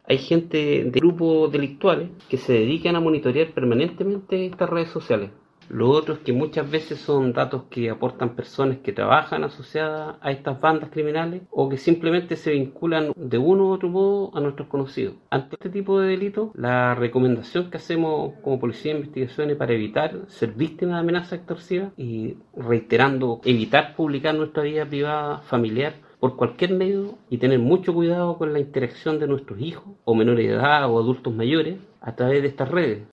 Hay gente de grupos delictuales que se dedican a monitorear permanentemente estas redes sociales. Lo otro es que muchas veces son datos que aportan personas que trabajan asociadas a estas bandas criminales o que simplemente se vinculan de uno u otro modo a nuestros conocidos. Ante este tipo de delitos, la recomendación que hacemos como Policía de Investigaciones para evitar ser víctima de amenazas extorsivas y reiterando evitar publicar nuestra vida privada familiar por cualquier medio y tener mucho cuidado con la interacción de nuestros hijos o menores de edad o adultos mayores a través de estas redes.